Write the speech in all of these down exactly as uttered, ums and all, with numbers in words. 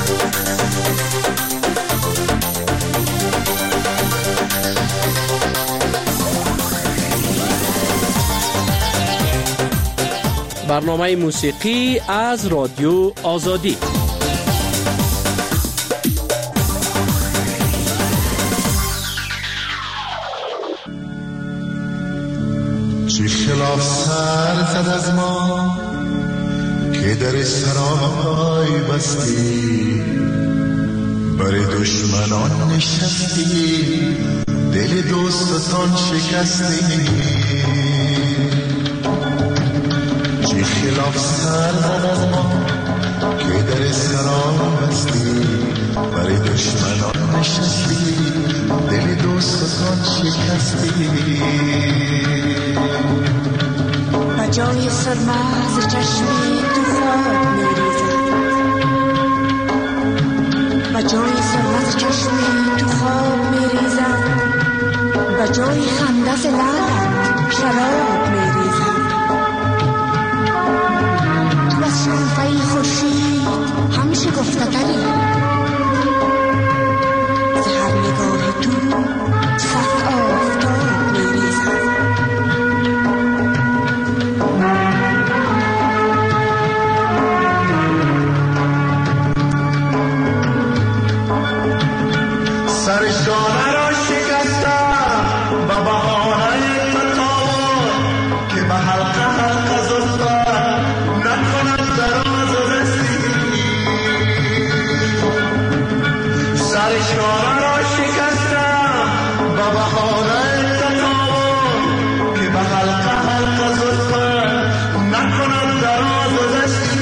برنامه موسیقی از رادیو آزادی. چه خلاف سر زد از ما که در سرای بستی، بر دشمنان نشستی، دل دوستان شکستی. چه خلاف سر زد از ما که در سرای بستی، بر دشمنان نشستی، دل دوستان شکستی. بجای سرما ز چشمی تو خواب میریزد، بجای سرما ز چشمی تو خواب میریزد، بجای خنده ز لبت شراب میریزد. تو از شنفه خورشید هم شکفته تری، ز هر نگاه تو صف آفتاب میریزد. سرشانه را شکستم و بهانه تقاوت که به حلقه حلقه زفتم نکند دراز و رسی. سرشانه را شکستم و بهانه تقاوت که به حلقه حلقه زفتم نکند دراز و رسی.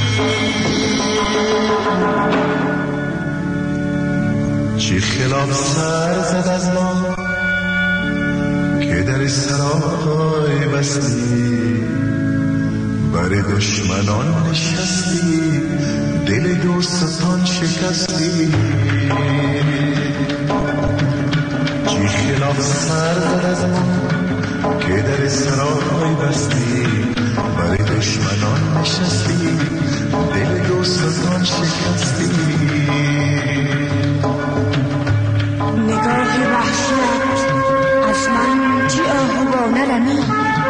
چه خلاف سر زد از ما که در سرای بستی، بر دشمنان نشستی، دل دوستان شکستی. چه خلاف سر زد از ما که در سرای بستی، بر دشمنان نشستی، دل دوستان شکستی. نگاه وحشت از من چی آهوانه رمید،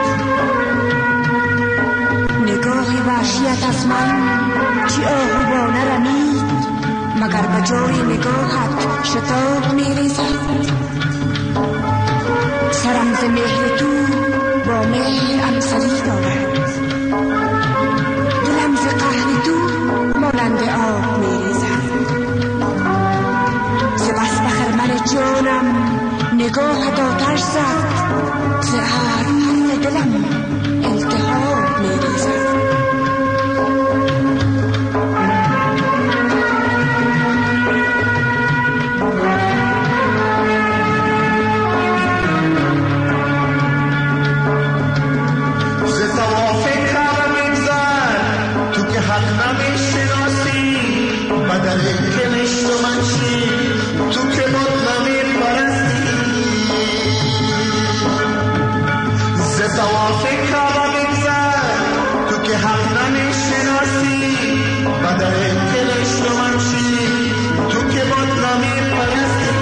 نگاه وحشت از من چی آهوانه رمید، مگر بجای نگاهت شتاب میریزد. سرم ز مهر تو با مهر امسلی دارد، دلم ز قهر تو مانند آب میریزد. ز بس بخرمن جانم نگاهت آتش زد، ز هر حل دلم التهاب میریزد. ز طواف کعبه می‌گذر تو که حق نمی‌شناسی، بدل کنشت و منشی تو که بت نمی‌پرستی. ز طواف کعبه می‌گذر تو که حق نمی‌شناسی، بدل کنشت و منشی تو که بت نمی‌پرستی.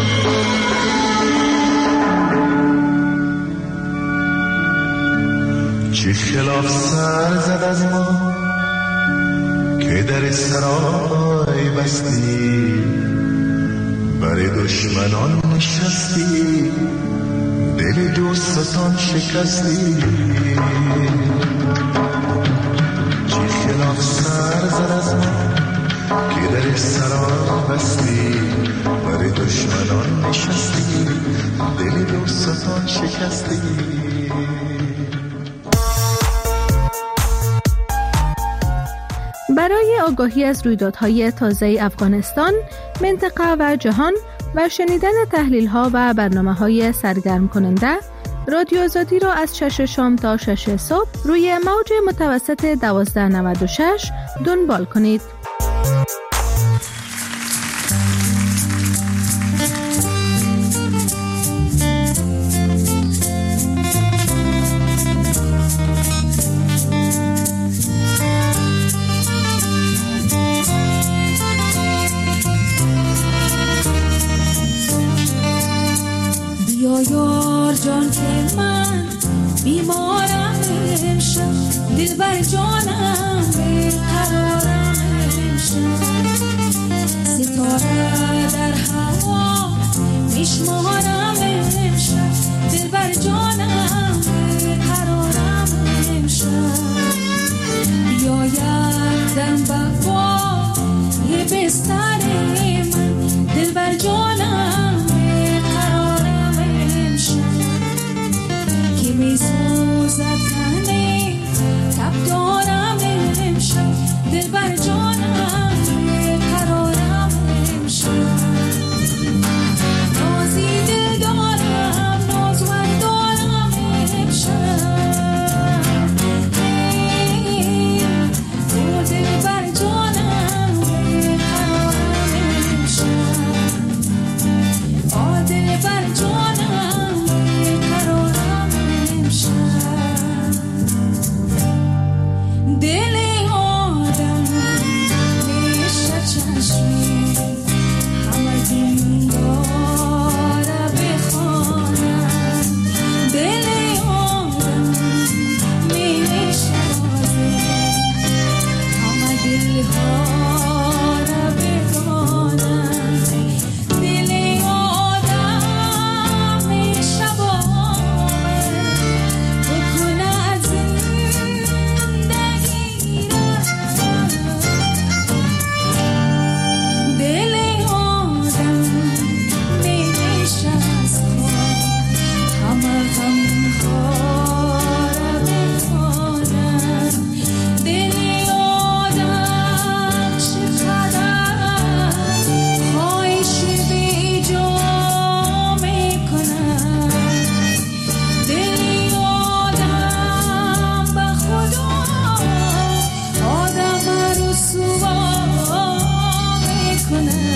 چه خلاف سر زد از ما که در سرای بستی، بر دشمنان نشستی، دل دوستان شکستی. چه خلاف سر زد از ما که در سرای بستی، بر دشمنان نشستی، دل دوستان شکستی. برای آگاهی از رویدادهای تازه افغانستان، منطقه و جهان و شنیدن تحلیل‌ها و برنامه‌های سرگرم کننده، رادیو آزادی را از شش شام تا شش صبح روی موج متوسط دوازده نود و شش دنبال کنید. بیمارم امشب دل بر جانم قرارم امشب ستاره در هوا میشمارم امشب دل بر جانم قرارم امشب بیاید دم بقا یه بستر من دل بر جانم قرارم امشب که میسوزد تنه تب دارم امشب دل بر جانم قرارم امشب نازی دل دارم نازور دارم امشب تو دل بر جانم قرارم امشب آ دل بر جانم قرارم امشب دل آدم میشه چشمی همه دین داره بخوانم دل آدم میشه رازه همه دل ها را بخوانم دل آدم میشه باور بکنه از زندگی را دل آدم میشه از خواب همه غم‌ها را بخوانم دل آدم چقدر خواهش بی جا میکنم دل آدم به خدا آدم رسوا میکنم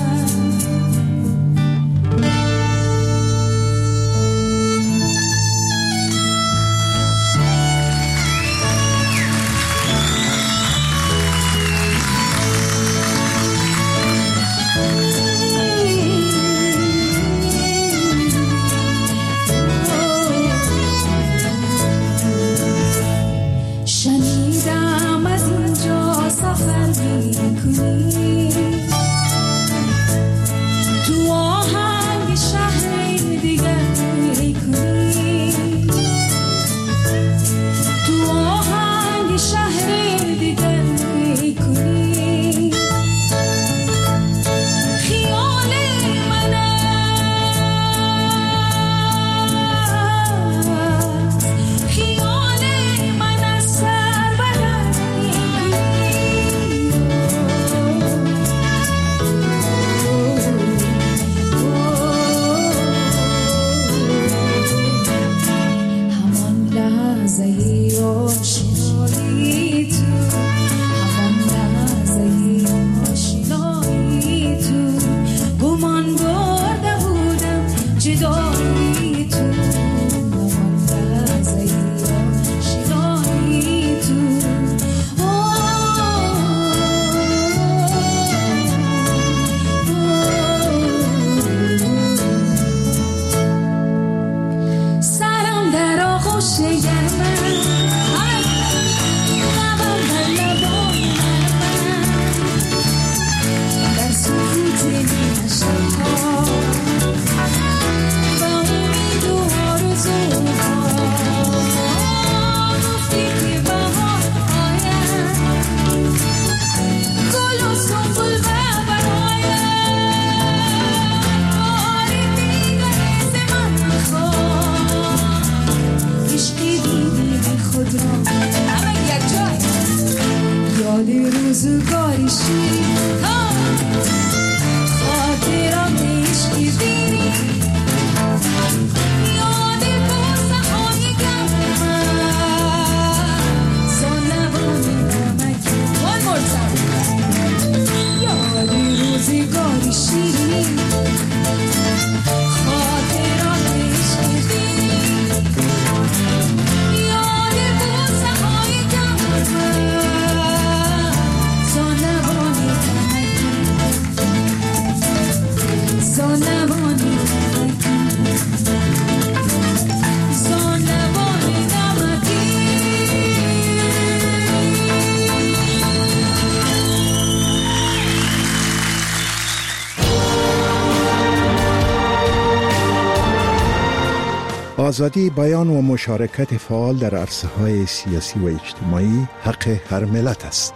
شنیدم از اینجا سفر میکنی تو آهنگ شهر دیگر میکنی تو آهنگ شهر دیگر میکنی خیال من است خیال من از سر بدر همان لحظه آشنایی تو همان لحظه آشنایی تو گمان برده بودم جدایی تو همان لحظه آشنایی تو سرم در آغوش گرمم لبم در لبای من در سکوت نیمه شبها با امید و آرزوها گفتی که بهار آید گل و سنبل و براید بار دیگر ز من میخواد عشقی دیدی خود را همه یک جای یاد روزگاری شیر خاطرم عشقی دیدی یاد بوسه های گرم زانوان نمکی one more time یاد روزگاری شیر خاطرم عشقی دیدی یاد بوسه های گرم زانوان نمکی زانوان نمکی زانوان آزادی بیان و مشارکت فعال در عرصه‌های سیاسی و اجتماعی حق هر ملت است.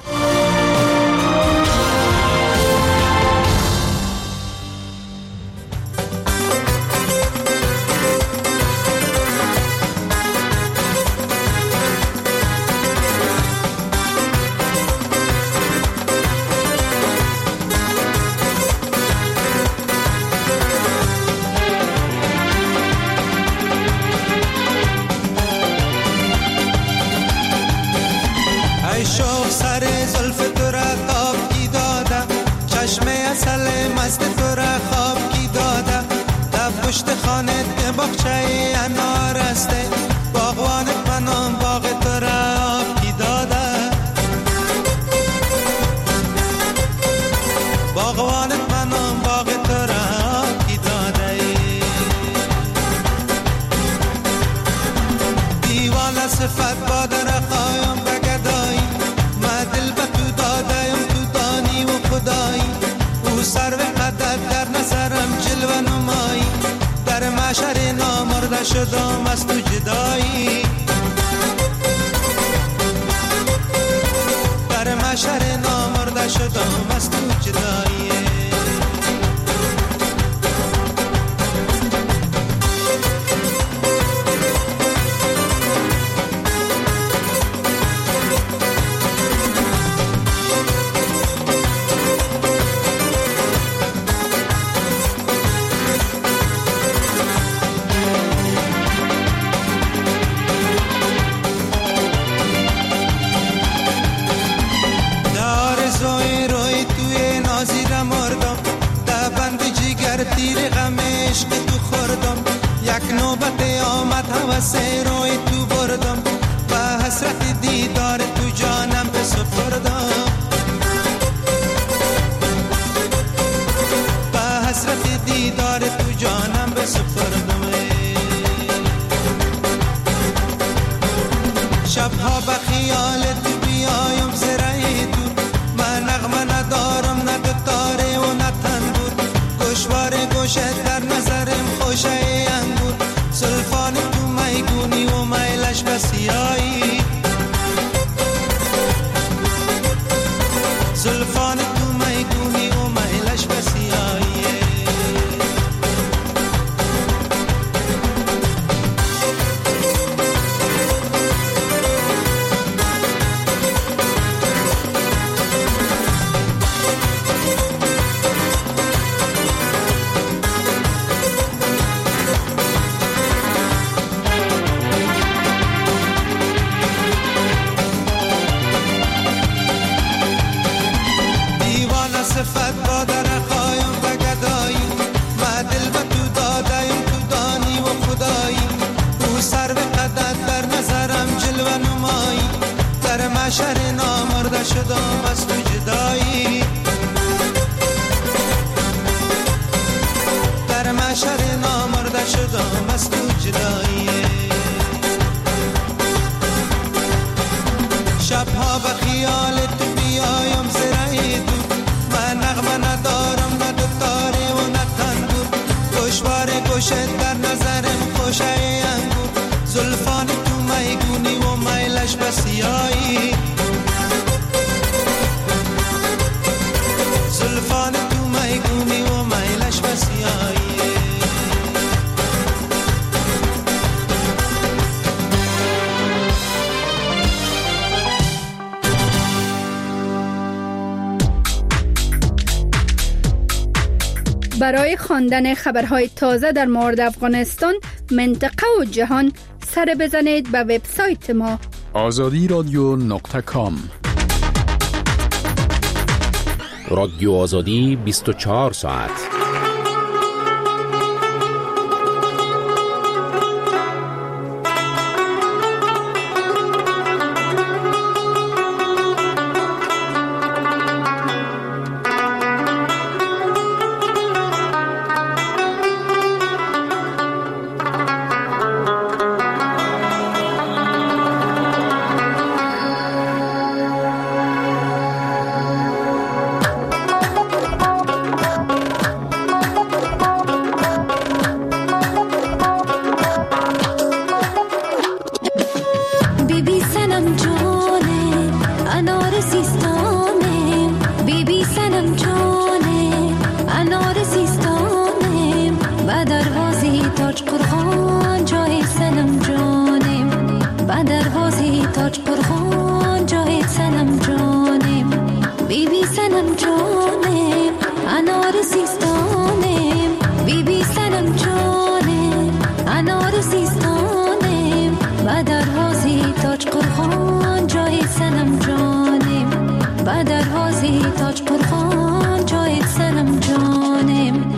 شدم از تو جدایی، در محشر نامرده شدم از تو جدایی. هوسه روی تو بردم و حسرت دیدار تو جانم بسپردم، و حسرت دیدار تو جانم بسپردم. شبها به خیال تو بیایم زرعی تو، من نغمه ندارم نه دتاره و نه تنبور، گوشوار گوشت در نظرم خوشه انگور، زلفان تو میگونی و میلش بسیایی، زلفان تو میگونی و میلش بسیایی. صفت با در خوایم و گدایی، ما دل به تو دادایم تو دانی و خدایی، او سر به قدر در نظرم جلوه نمایی، در محشر نامرده شدم از تو جدایی، در محشر نامرده شدم از تو جدایی. شبها به خیال تو بیایم زرعی تو، من نغمه ندارم نه دتاره و نه تنبور، گوشوار گوشت در نظرم خوشه انگور، زلفان تو میگونی و میلش بسیایی، زلفان تو میگونی و میلش بسیایی. برای خواندن خبرهای تازه در مورد افغانستان، منطقه و جهان، سر بزنید به وبسایت ما آزادی رادیو نقطه کام. رادیو آزادی بیست و چهار ساعت. سنم جانم انار سیستانم و دروازه تاج قرغان جای سنم جانم و دروازه تاج قرغان جای سنم جانم بی بی سنم جانم انار سیستانم بی بی سنم جانم انار سیستانم و دروازه تاج قرغان جای سنم جانم و دروازه تاج قرغان جای سنم جانم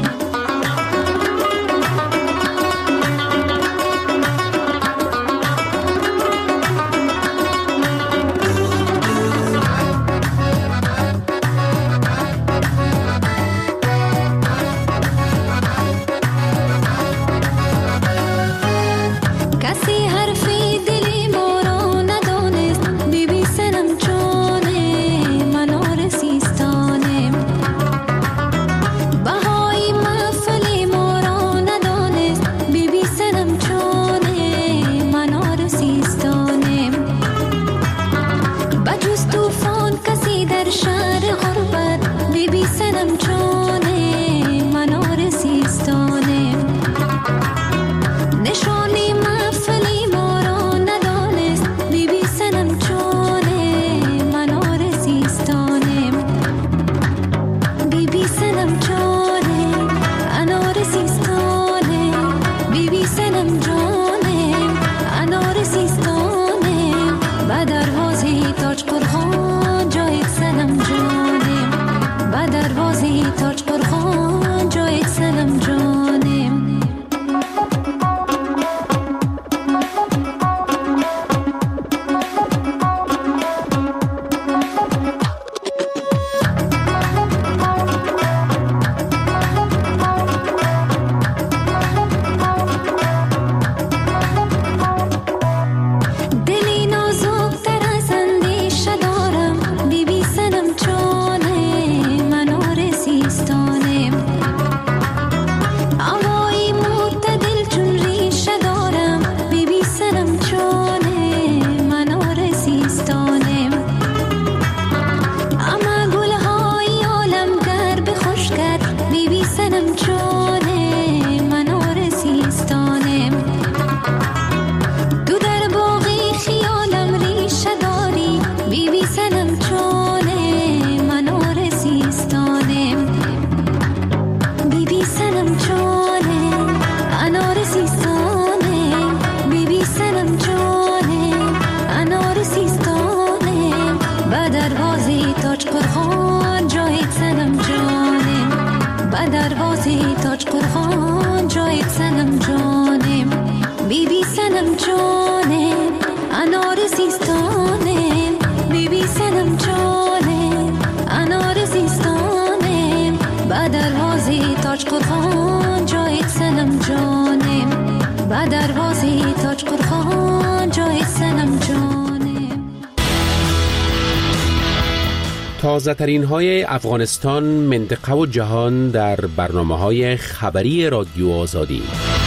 تازه‌ترین های افغانستان، منطقه و جهان در برنامه‌های خبری رادیو آزادی.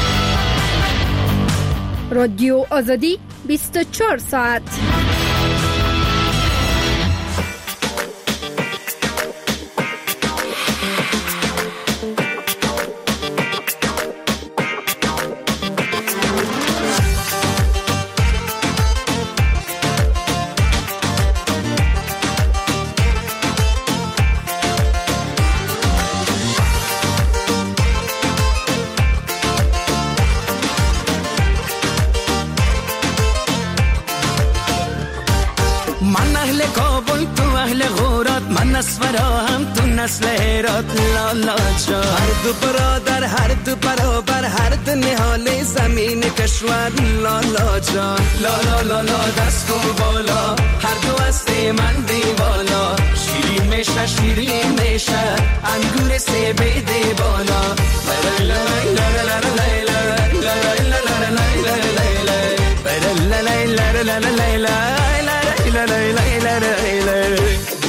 رادیو آزادی بیست و چهار ساعت. نسل هرات لالا جا هر دو برادر هر دو برابر هر دو نهال زمین کشور لالا جا لالا لالا دست کن بالا هر دو است من دیوالا شیرین میشه شیرین میشه انگور سه بیده بالا لا لا لا لا لا لا لا لا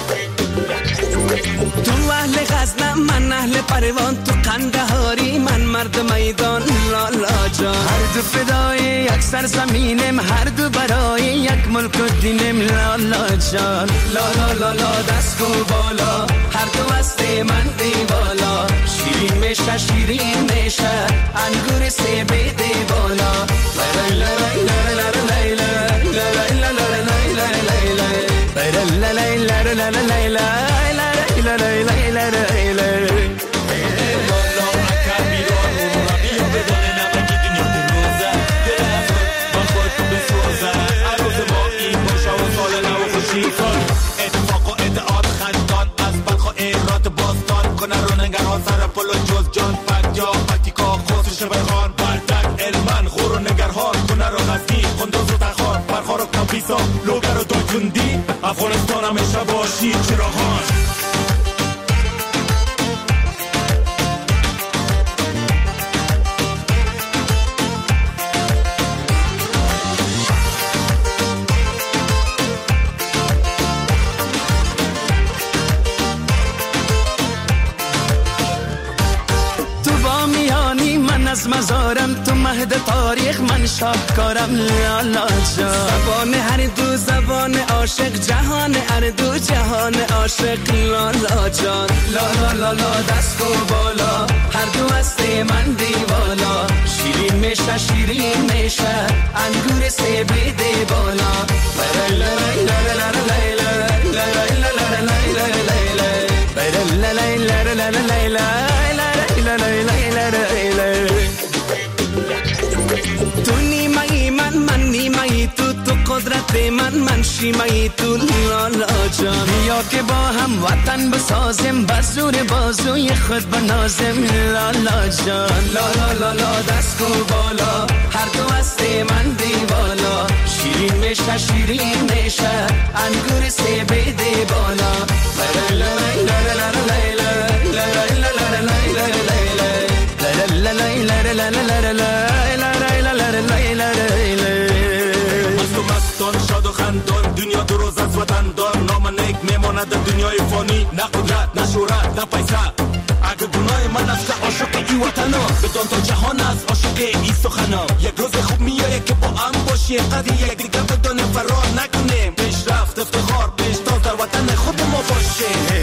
تو اهل غزنم من اهل پروان تو قندهاری من مرد میدان لالا جان. هر دو فدای یک سرزمینم، هر دو برای یک ملک و دینم لالا جان. لالا لالا دست و بالا، هر دو هست من دیوالا. شیرین میشه شیرین میشه انگور سیب دیوالا. لا لا لا لا لا لا لا لا سر پلو جز جان پنجا پتیکا خسرش بخان بردک علمن خور و نگرهان کنر و غزنی خندوز و تخار برخار و کمپیسا لوگر و دایکندی افغانستان همیشه باشی چراغان. از مزارم تو مهد تاریخ من شاهکارم لالا جان. زبان هر دو زبان عاشق، جهان هر دو جهان عاشق لالا جان. لالا لالا دست و بالا، هر دو هست من دیوالا. شیرین میشه شیرین میشه انگور سیب دیوالا. لا لا لا لا لا لا لا لا. تو نیمه‌ای من من نیمه‌ای تو، تو قدرت من من شیمه‌ای تو لالا جان. یا که با هم وطن بسازیم، بزور بازوی خود بنازیم لالا جان. لالا لالا دست و بالا، هر دو هست من دیوالا. شیرین میشه شیرین میشه انگور سیب دیوالا. لا لا لا لا شاد و خندان دنیا دو روز از وطن دار. نام نیک میماند در دنیای فانی، نه قدرت نه شهرت نه پیسه. اگه گناه من است عاشق ای وطنا، بدان تا جهان است عاشق ای سخنا. یک روز خوب میایه که با هم باشی، قدر یک دیگر بدان فرار نکنیم. پیشرفت افتخار پیشتاز در وطن خود ما باشه.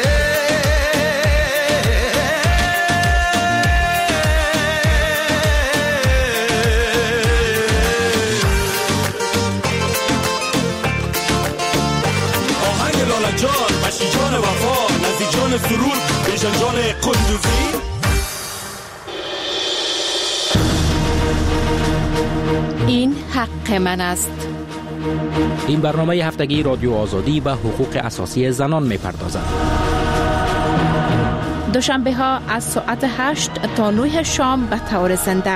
جان وفا نزی جان سرور بیشن جان قندوزی. این حق من است. این برنامه هفتگی رادیو آزادی و حقوق اساسی زنان می پردازد. دوشنبه ها از ساعت هشت تا نه شام به طور زنده.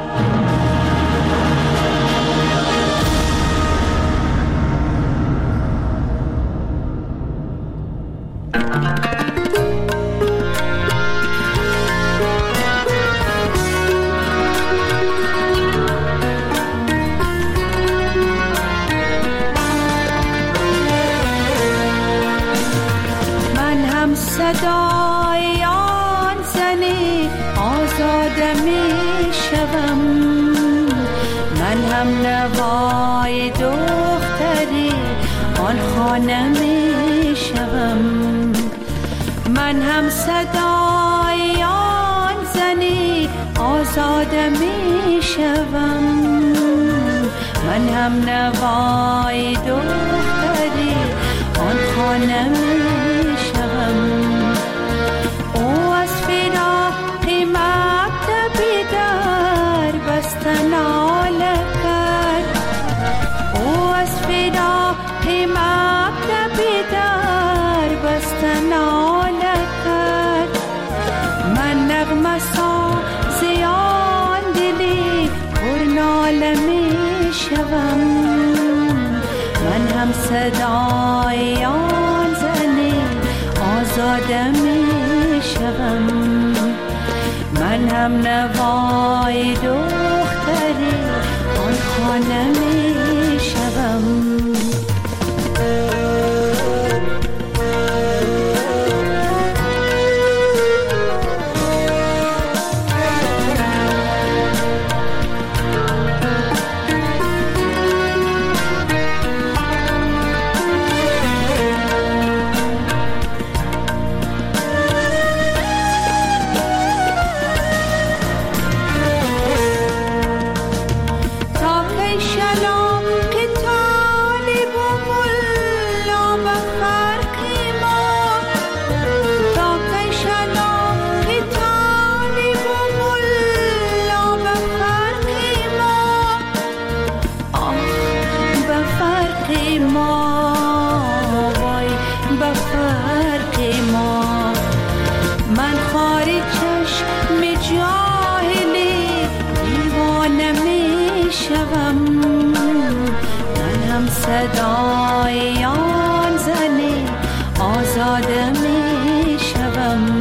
صدای آن زنی آزاده می شوم، من هم نوای دختری آن خانه می شوم. من هم صدای آن زنی آزاده می شوم، من هم نوای دختری آن خانه می شوم. او از فراق مبد بیدار بستن آله کرد، او از فراق مبد بیدار بستن آله کرد. من نغمه سازی آن دلی پر ناله می شوم، من هم صدای آن زنی آزاده می شوم، من هم نوای دختری آن خانه می شوم. من خاری چشم جاهلی دیوانه می شوم، من هم صدای آن زنی آزاده می شوم.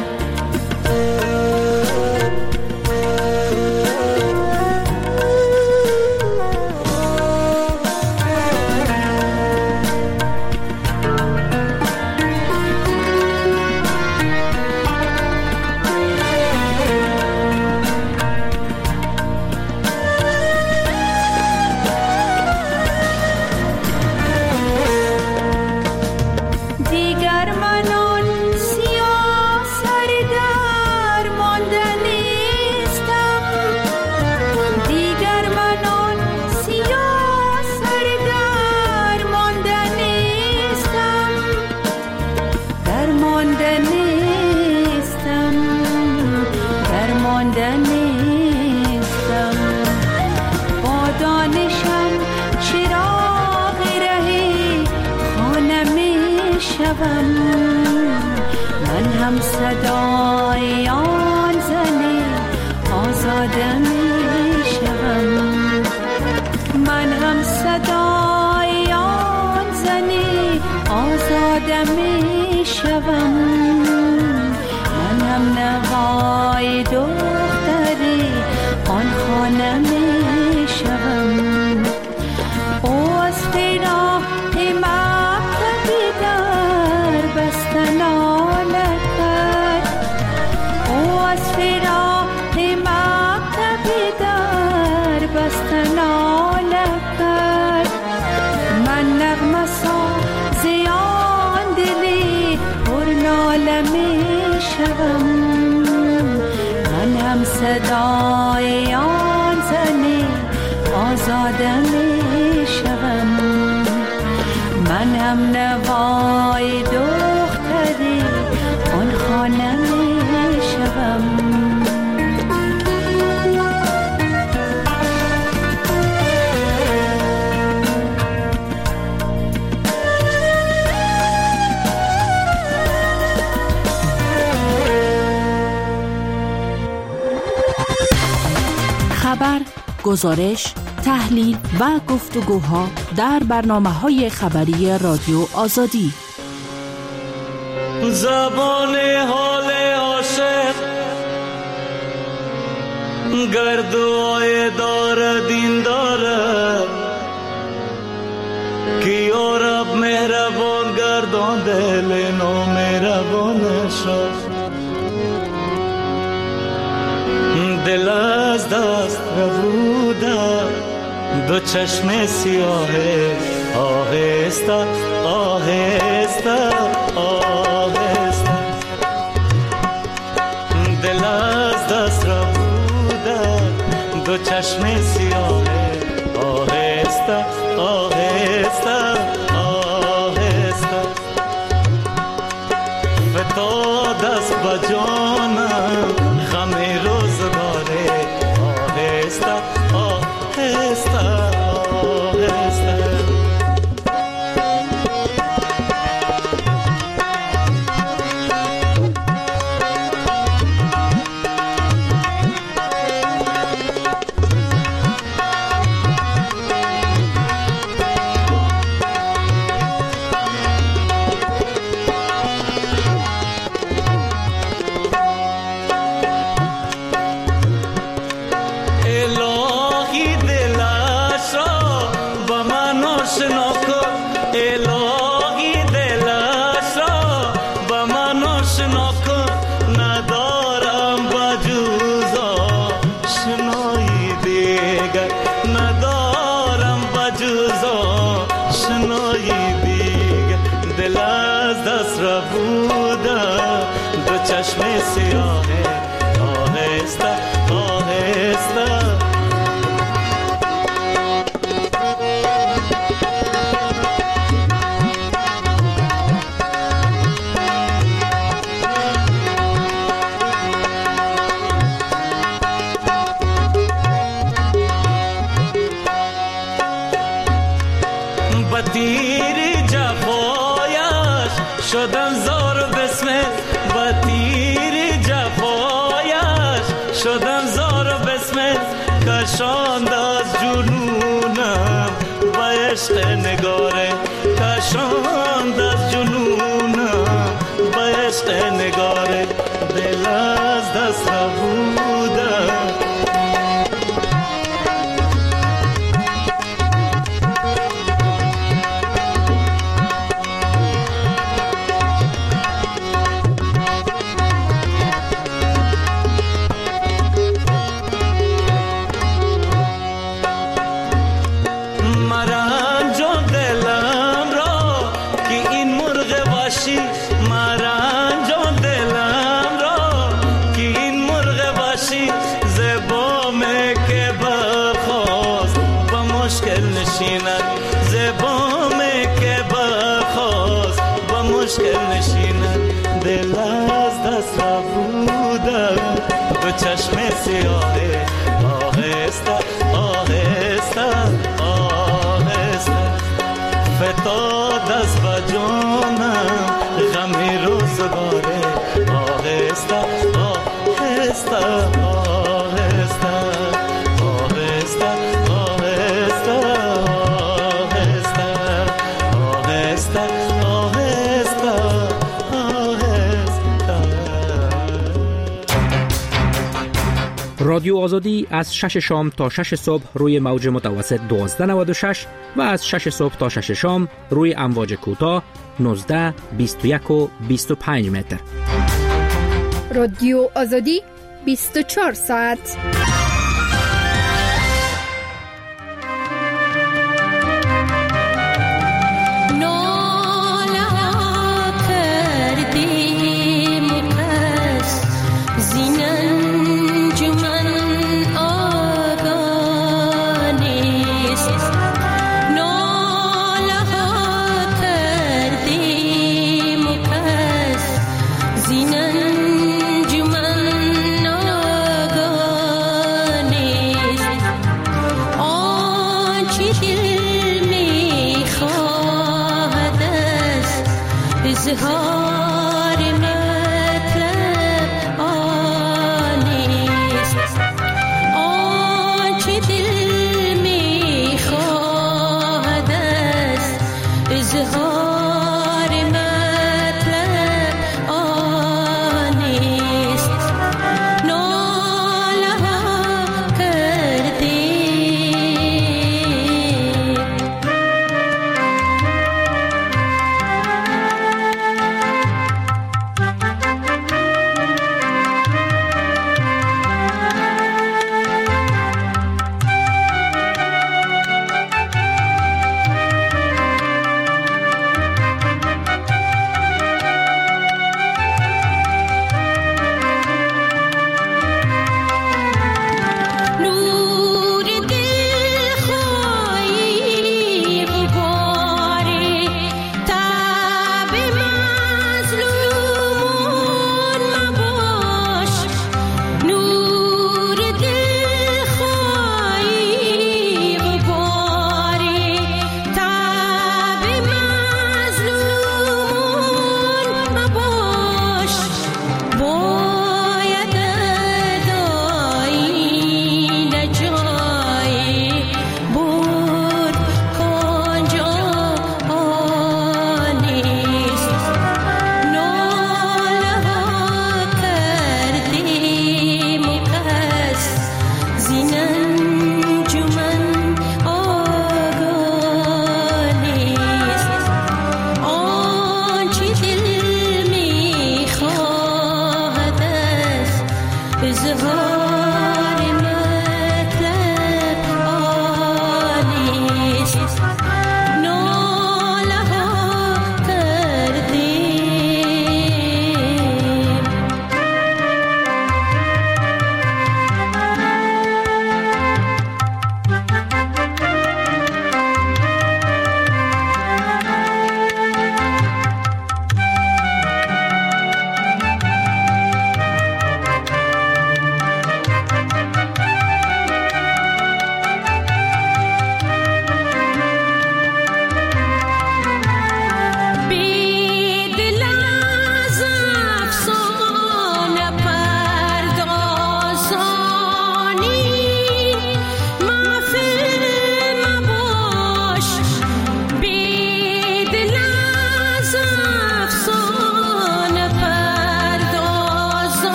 من هم صدای آن زنی آزاده می شوم، من هم صدای آن زنی آزاده می شوم، من هم نوای دختری آن خانه می شوم. او از فراق مکتبی در بستن آله کرد، او از فراق مکتبی در بستن آله کرد. من نغمه ساز آن دلی پر ناله می شوم، من هم صدای آن زنی آزاده می شوم، من هم نوای دختری آن خانه می شوم. خبر، گزارش، تحلیل و گفتگوها در برنامه‌های خبری رادیو آزادی. زبان حال عاشق گردوهای دار دین داره که یارب مهربان گردان دل نو مهربان شد. دل از دست ربوده دو چشم سیاهه آهسته آهسته آهسته، دل از دست ربوده دو چشم سیاهه آهسته آهسته آهسته، فتا دست بجانم خمی روزگاره آهسته آهسته آهسته. چشم سیاهه آهسته آهسته، بطیر جفایش شدن زار بسمه، بطیر شدم زار و بسمت کشاند از جنونم و عشق نگاره کشاند از جنونم و عشق نگاره دل از دست نبودم چشم سیاهه آهسته آهسته آهسته فتاد از وجانم غمی روزگاره آهسته آهسته آهسته آهسته آهسته آهسته آهسته رادیو آزادی از شش شام تا شش صبح روی موج متوسط دوازده نود و شش و از شش صبح تا شش شام روی امواج کوتاه نوزده، بیست و یک و بیست و پنج متر. رادیو آزادی بیست و چهار ساعت.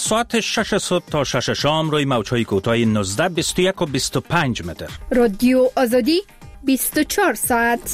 ساعت شش صبح تا شش شام روی موج‌های کوتاه نوزده بیست و یک و بیست و پنج متر. رادیو آزادی بیست و چهار ساعت.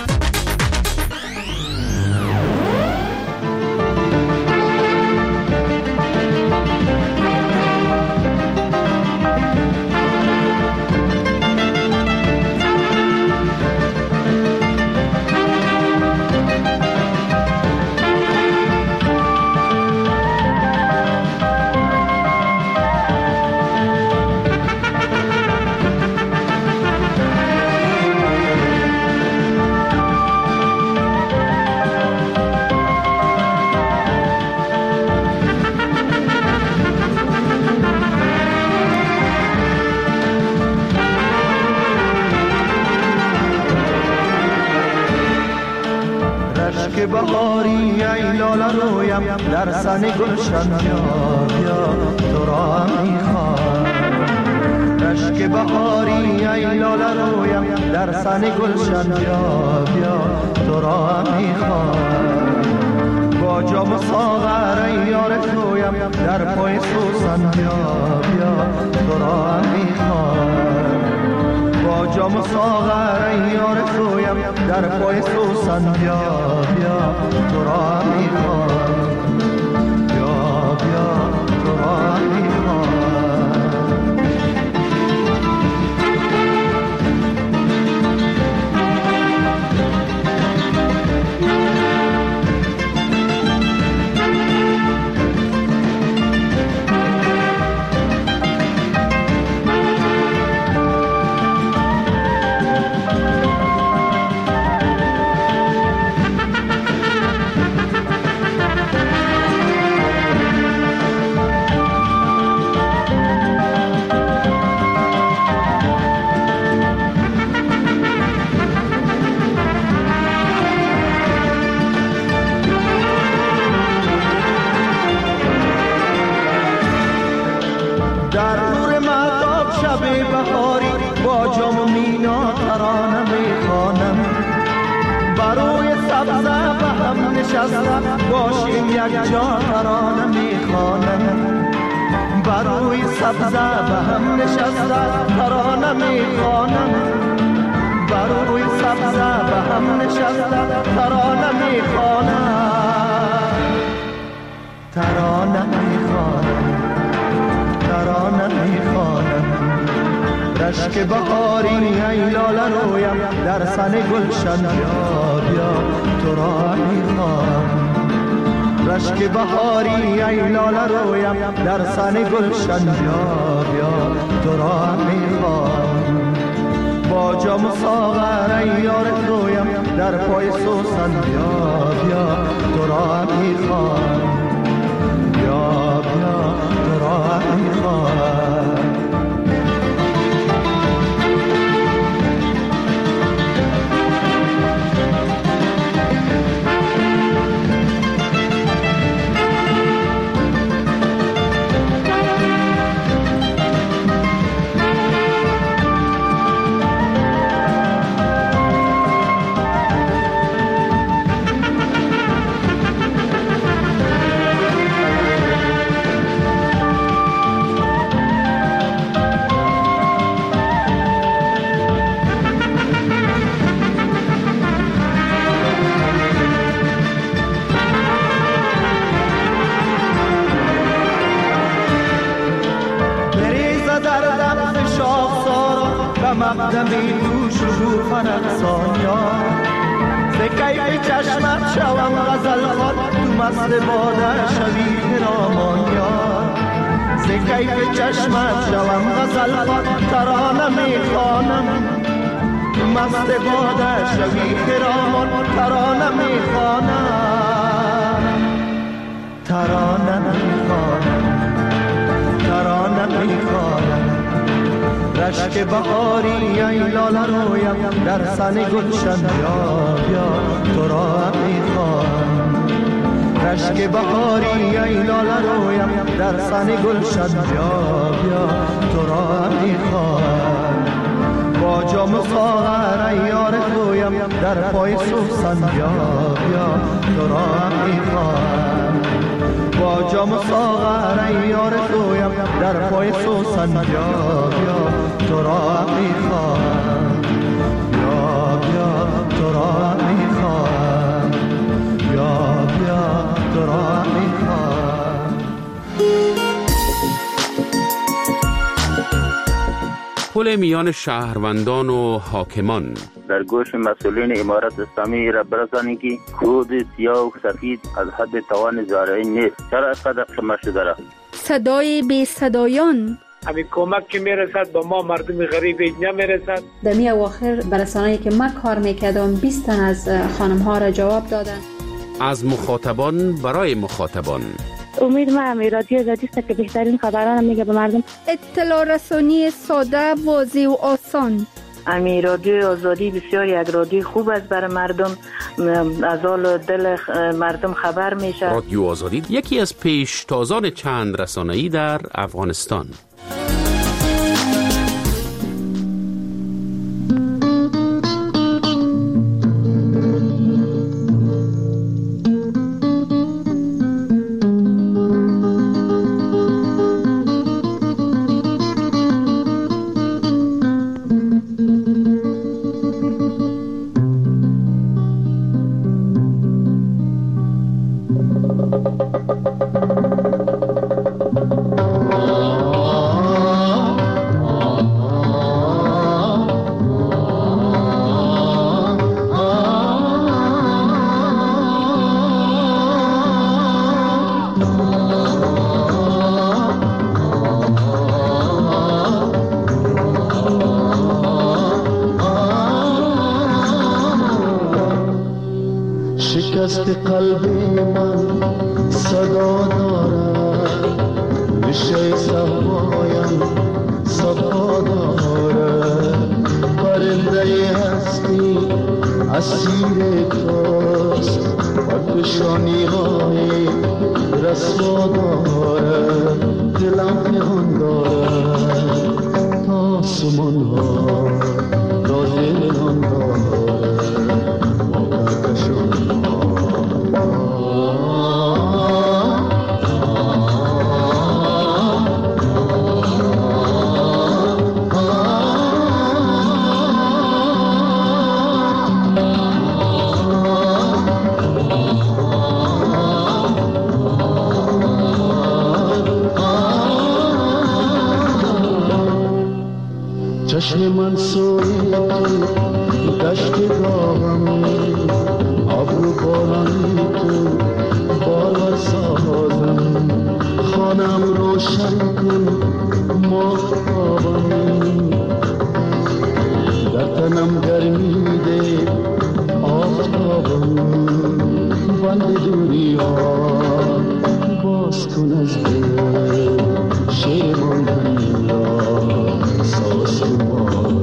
که بهاری ای لاله رویم در سن گلشن بیا بیا تو را هم میخوام. رشک بهاری ای لاله رویم در سن گلشن بیا بیا تو را هم میخوام. با جام و ساغر ای یار تویم در پای سوسن بیا بیا تو را هم میخوام. با جام و ساغر ای یار تویم در پای سوسن بیا بیا تو را میخوام. بیا بیا تو را میخوام. باشیم یک جا ترانه میخوانم. بروی سبزه به هم نشسته ترانه میخوانم. بروی سبزه به هم نشسته ترانه میخوانم. ترانه میخوانم. ترانه میخوانم. رشک بهاری ای لاله رویم در سن گلشن بیا بیا تو را میخوام. رشک بهاری ای لاله رویم در سن گلشن بیا بیا تو را میخوام. با جام و ساغر ای یار تویم در پای سوسن بیا بیا تو را میخوام. بیا بیا تو را میخوام. مقدمی تو شروفن افسانیا ز کیف چشمت شوم غزل خوان تو مست باده شوی خرامانیا. ز کیف چشمت شوم غزل خوان ترانه میخوانم. تو مست باده شوی خرامان ترانه میخوانم. ترانه میخوانم. ترانه میخوانم. رشک بهاری ای لاله رویم در سن گلشن بیا بیا تو را میخوام. رشک بهاری ای لاله رویم در سن گلشن بیا بیا تو را میخوام. با جام و ساغر ای یار تویم در پای سوسن بیا بیا تو را میخوام. با با جام و ساغر ای یار تویم در پای سوسن بیا بیا تو را میخواهم بیا بیا تو را میخواهم بیا بیا تو را میخواهم. پل میان شهروندان و حاکمان. در گوش مسئولین امارت اسلامی را برسانید که کود سیاه و سفید از حد توان زارعی نیست. چرا اینقدر خمار شده را؟ صدای بی صدایان. همین کمک که میرسد با ما مردم غریب نمیرسد. در می اواخر برسانه‌ای که من کار میکردم بیست تن از خانم ها را جواب دادن. از مخاطبان برای مخاطبان. امید ما همی رادیو آزادی است که بهترین خبران میگه به مردم. اطلاع رسانی ساده، واضح و آسان. امی رادیو آزادی بسیار یک رادیو خوب است برای مردم، از حال دل مردم خبر میشه. رادیو آزادی یکی از پیشتازان چند رسانه‌ای در افغانستان. شکست قلب من صدا دارد، ریشه صفایم صفا دارد، پرنده هستی اسیر توست و کشانی های رسوا دارد، دلم پنهان دارد تا آسمان ها را دلان دارد ما کشان. چشم من سوی تو دشت گاهم، ابرو بارانی تو بالا سازم، خانم روشن کن ماهتابم، در تنم گرمی ده آفتابم، بند دوری ها باز کن از دل شیرمان را ساز کن.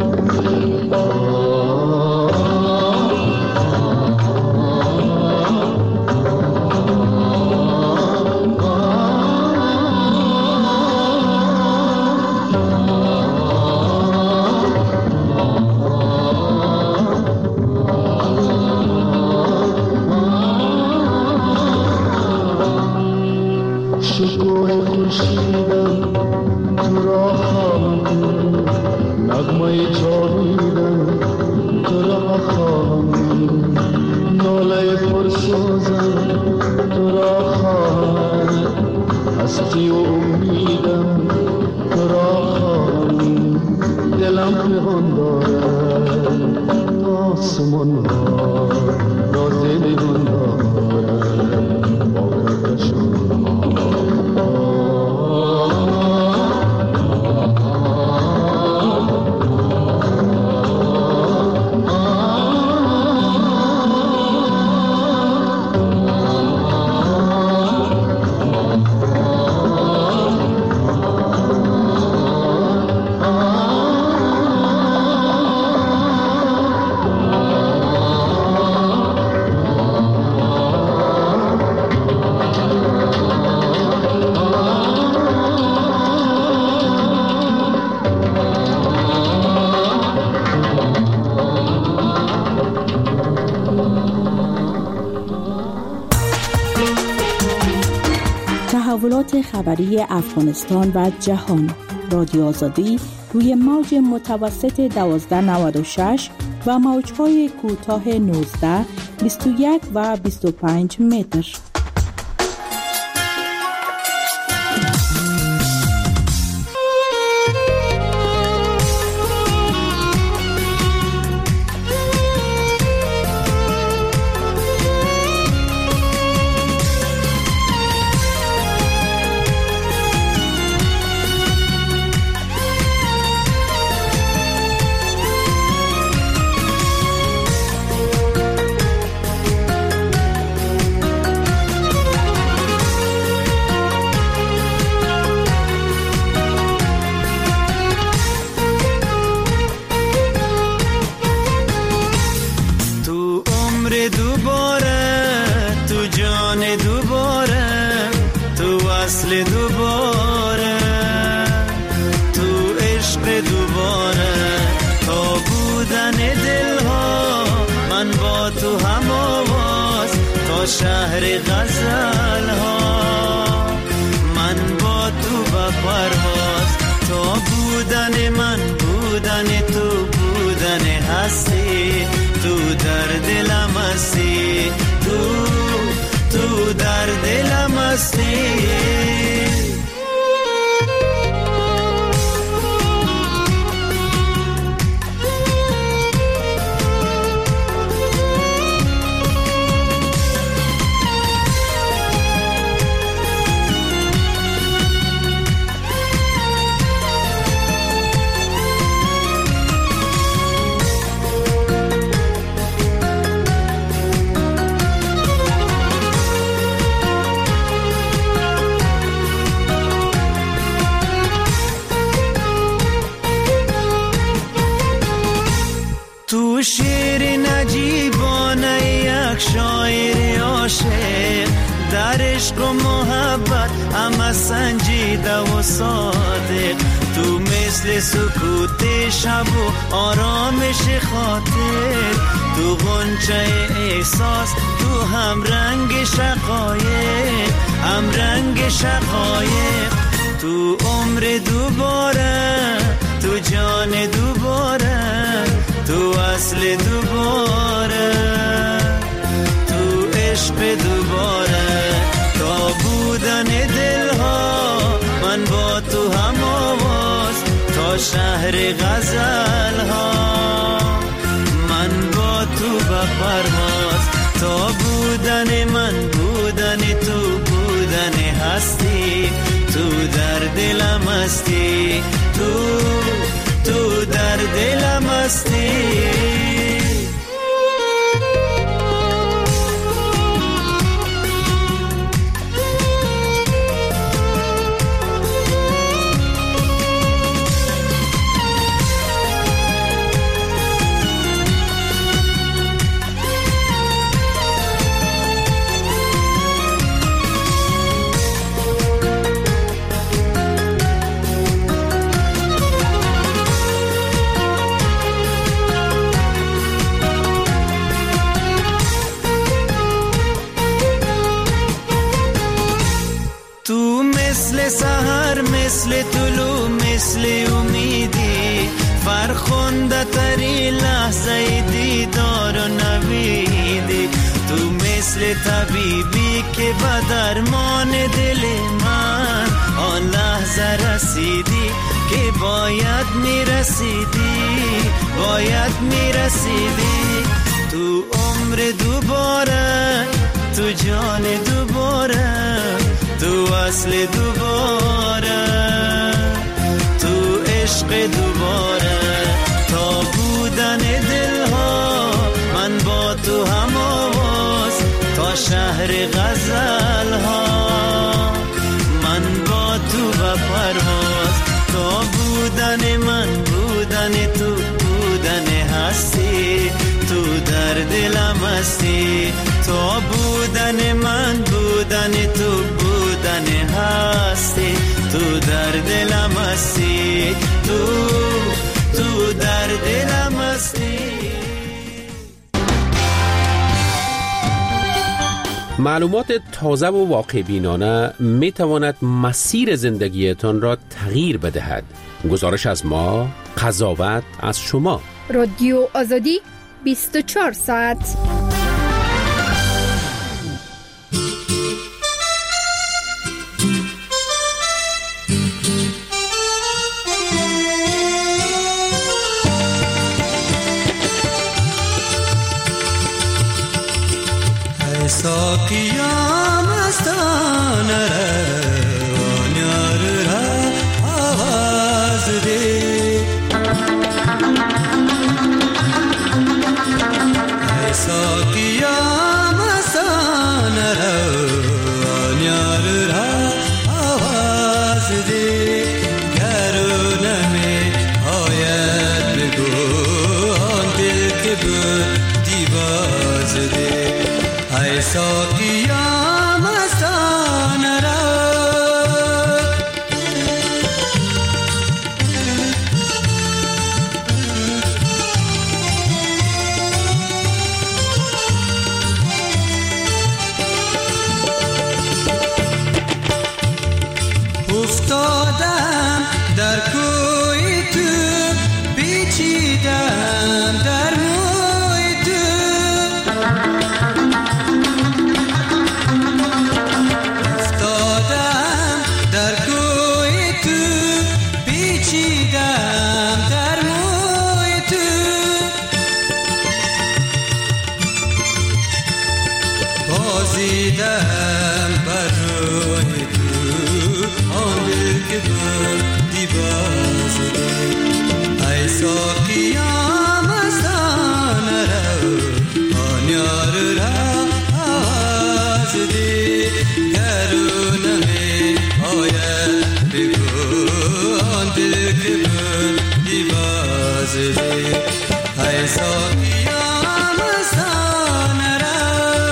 شکوه خورشیدم تو را خواهم، نغمه جاویدم تو را خواهم، ناله پرسوزم تو را خواهم، هستی و امیدم تو را خواهم، دلم پنهان دارد آسمان ها را زندگان دارد با کشان. تغییرات خبری افغانستان و جهان. رادیو آزادی روی موج متوسط دوازده نود و شش و موج‌های کوتاه نوزده، بیست و یک و بیست و پنج متر. شهر غزل ها من با تو با پرواز، تو بودن من بودن تو بودن هستی، تو در دلم هستی، تو تو در دلم هستی. تو شیر نجیبانه یک شاعر عاشق، در عشق و محبت همه سنجیده و صادق، تو مثل سکوت شب و آرامش خاطر، تو غنچه احساس، تو هم رنگ شقایق، هم رنگ شقایق، تو عمر دوباره، تو جان دوباره، تو اصل دوباره، تو عشق دوباره، تا بودن دلها من با تو هم آواز، تا شهر غزل ها من با تو به پرواز، تا بودن من بودن تو بودن هستی، تو در دلم هستی، تو تو در دلم هستی. سحر مثل طلوع مثل امیدی، فرخنده تری لحظه دیدار و نویدی، تو مثل طبیبی که به درمان دل من آن لحظه رسیدی که باید میرسیدی، باید میرسیدی، تو عمر دوباره، تو جان دوباره، تو اصل دوباره، تو عشق دوباره، تا بودن دلها من با تو هم آواز، تا شهر غزل ها من با تو به پرواز، تا بودن من بودن تو بودن هستی، تو در دلم هستی، تا بودن من بودن تو بودن هستی، تو در دلم هستی، تو تو در دلم هستی. معلومات تازه و واقع بینانه می تواند مسیر زندگیتان را تغییر بدهد. گزارش از ما، قضاوت از شما. رادیو آزادی بیست و چهار ساعت. ساقیا مستانه روان یار را آواز ده ای ساقیا مستانه روان یار را آواز ده گرونه می آید بگو آن دل که بود دیواز ده ای ساقیا مستانه را افتادم در کوی تو پیچیدم در موی تو افتادم در کوی تو پیچیدم در موی تو بازیدم بر روی تو آن دل که بود دیواز ده ای ساقیا مستانه رو آن یار را آواز ده گرونه می آید بگو آن دل که بود دیواز ده ای ساقیا مستانه را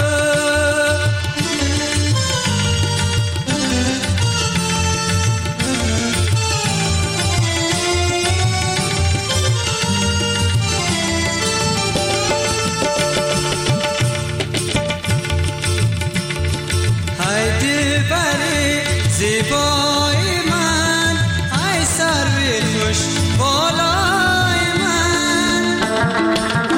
زیبای من ای سرو خوش بالای من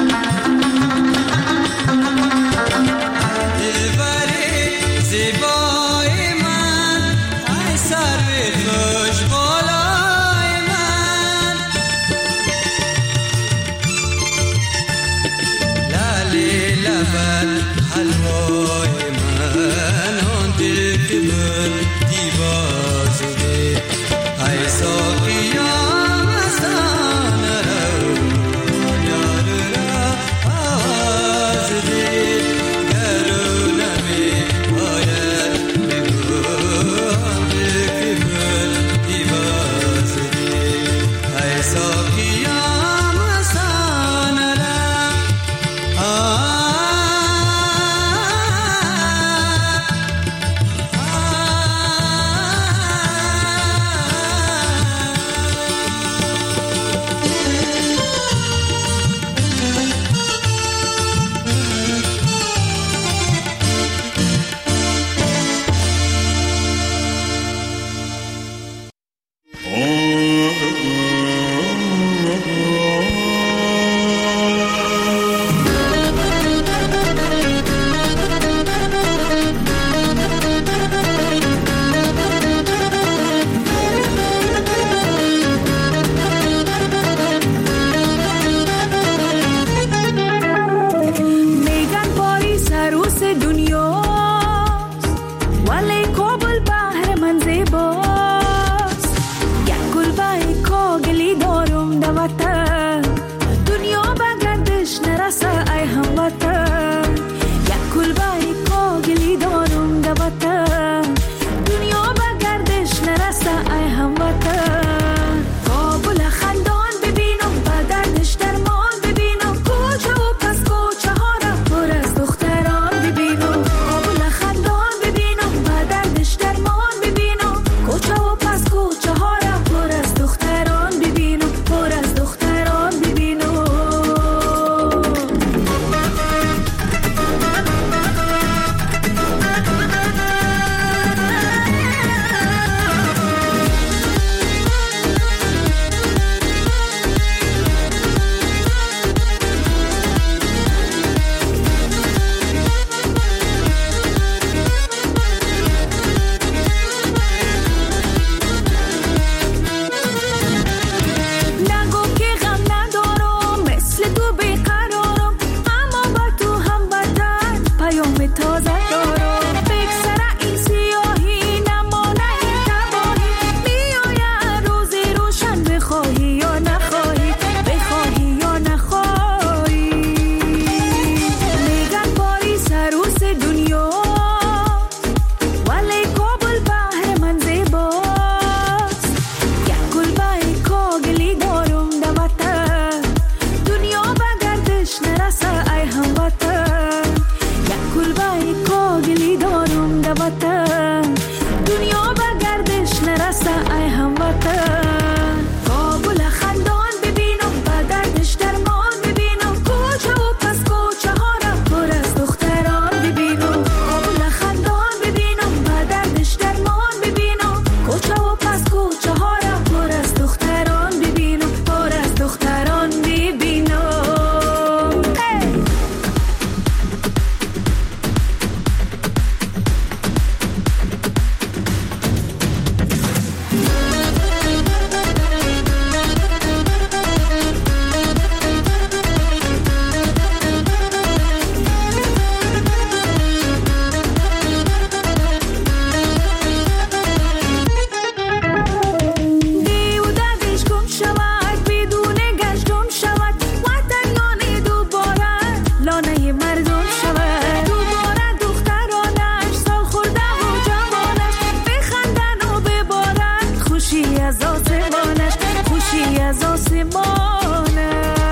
آسمانش.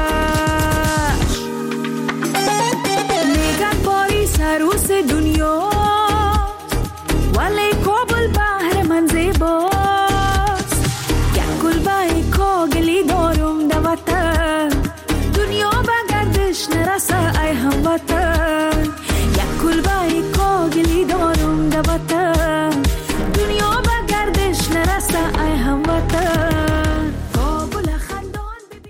میگن پاریس عروس دنیا ولی کابل بحر من زیباست. یک کلبه کاغلی دارم در وطن دنیا به گردش نرسد.